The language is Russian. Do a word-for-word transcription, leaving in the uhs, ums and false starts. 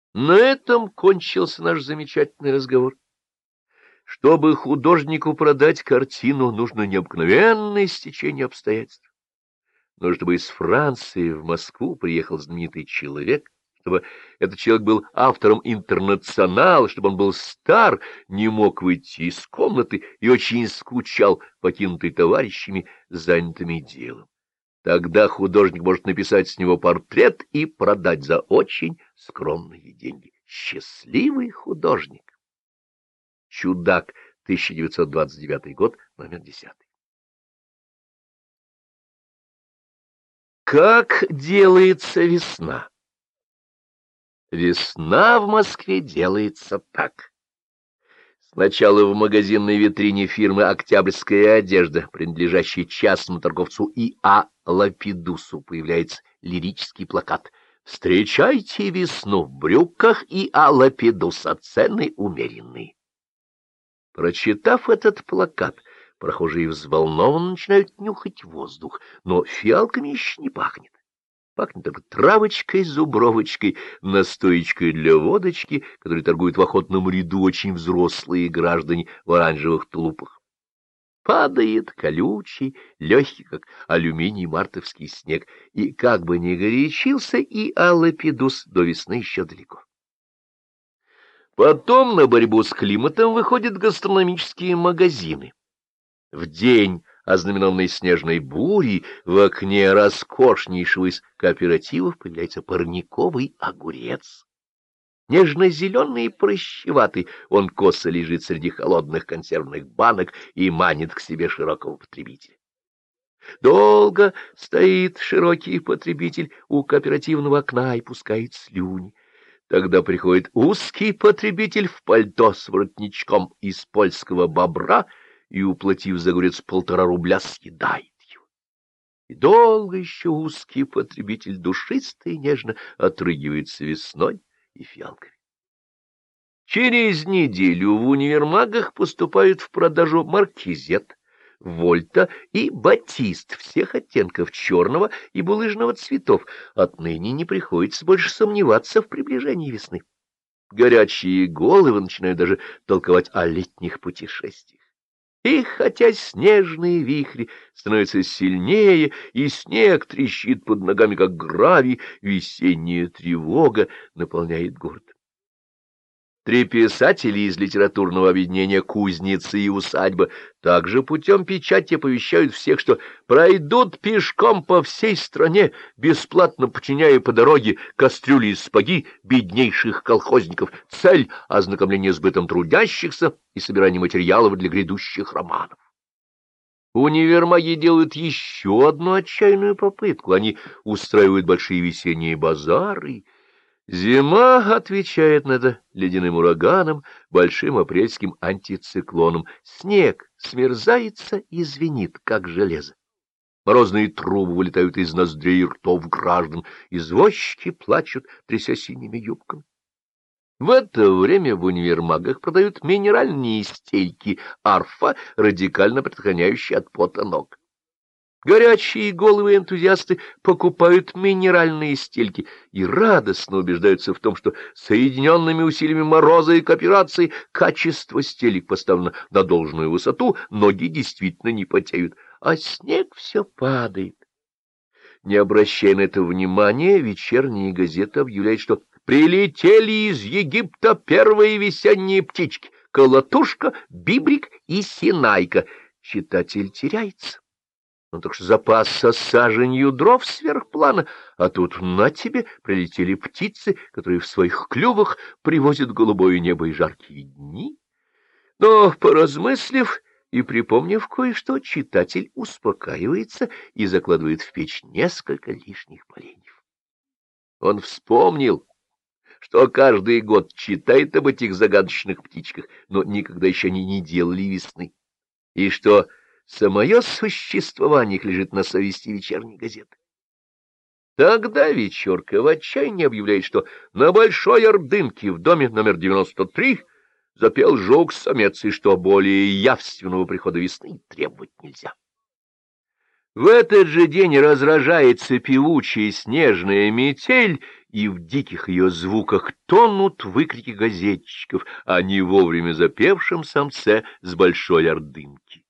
На этом кончился наш замечательный разговор. Чтобы художнику продать картину, нужно необыкновенное стечение обстоятельств. Нужно, чтобы из Франции в Москву приехал знаменитый человек, чтобы этот человек был автором «Интернационала», чтобы он был стар, не мог выйти из комнаты и очень скучал, покинутый товарищами, занятыми делом. Тогда художник может написать с него портрет и продать за очень скромные деньги. Счастливый художник. Чудак, тысяча девятьсот двадцать девятый год, номер десятый. Как делается весна? Весна в Москве делается так. Сначала в магазинной витрине фирмы «Октябрьская одежда», принадлежащей частному торговцу И А Лапидусу, появляется лирический плакат «Встречайте весну в брюках И А Лапидуса, цены умеренные». Прочитав этот плакат, прохожие взволнованно начинают нюхать воздух, но фиалками еще не пахнет. Пахнет только травочкой, зубровочкой, настоечкой для водочки, которой торгуют в охотном ряду очень взрослые граждане в оранжевых тулупах. Падает колючий, легкий, как алюминий, мартовский снег, и как бы ни горячился И А Лапидус, до весны еще далеко. Потом на борьбу с климатом выходят гастрономические магазины. В день ознаменованной снежной бурей в окне роскошнейшего из кооперативов появляется парниковый огурец. Нежно-зеленый и прыщеватый, он косо лежит среди холодных консервных банок и манит к себе широкого потребителя. Долго стоит широкий потребитель у кооперативного окна и пускает слюни. Тогда приходит узкий потребитель в пальто с воротничком из польского бобра и, уплатив за огурец полтора рубля, съедает его. И долго еще узкий потребитель душисто и нежно отрыгивается весной и фиалками. Через неделю в универмагах поступают в продажу маркизет, вольта и батист всех оттенков черного и булыжного цветов. Отныне не приходится больше сомневаться в приближении весны. Горячие головы начинают даже толковать о летних путешествиях. И хотя снежные вихри становятся сильнее, и снег трещит под ногами, как гравий, весенняя тревога наполняет город. Три писателя из литературного объединения «Кузница» и «Усадьба» также путем печати оповещают всех, что пройдут пешком по всей стране, бесплатно подчиняя по дороге кастрюли и сапоги беднейших колхозников. Цель — ознакомление с бытом трудящихся и собирание материалов для грядущих романов. Универмаги делают еще одну отчаянную попытку. Они устраивают большие весенние базары. Зима отвечает на это ледяным ураганом, большим апрельским антициклоном. Снег смерзается и звенит, как железо. Морозные трубы вылетают из ноздрей и ртов граждан. Извозчики плачут, тряся синими юбками. В это время в универмагах продают минеральные стельки арфа, радикально предохраняющие от пота ног. Горячие головы энтузиасты покупают минеральные стельки и радостно убеждаются в том, что соединенными усилиями Мороза и кооперации качество стелек поставлено на должную высоту, ноги действительно не потеют, а снег все падает. Не обращая на это внимания, вечерние газеты объявляют, что прилетели из Египта первые весенние птички — колотушка, бибрик и синайка. Читатель теряется. Он только что запасся саженью дров сверхплана, а тут на тебе прилетели птицы, которые в своих клювах привозят голубое небо и жаркие дни. Но, поразмыслив и припомнив кое-что, читатель успокаивается и закладывает в печь несколько лишних поленьев. Он вспомнил, что каждый год читает об этих загадочных птичках, но никогда еще они не делали весны, и что самое существование их лежит на совести вечерней газеты. Тогда Вечерка в отчаянии объявляет, что на Большой Ордынке в доме номер девяносто три запел жук-самец, и что более явственного прихода весны требовать нельзя. В этот же день разражается певучая снежная метель, и в диких ее звуках тонут выкрики газетчиков о не вовремя запевшем самце с большой ордынки.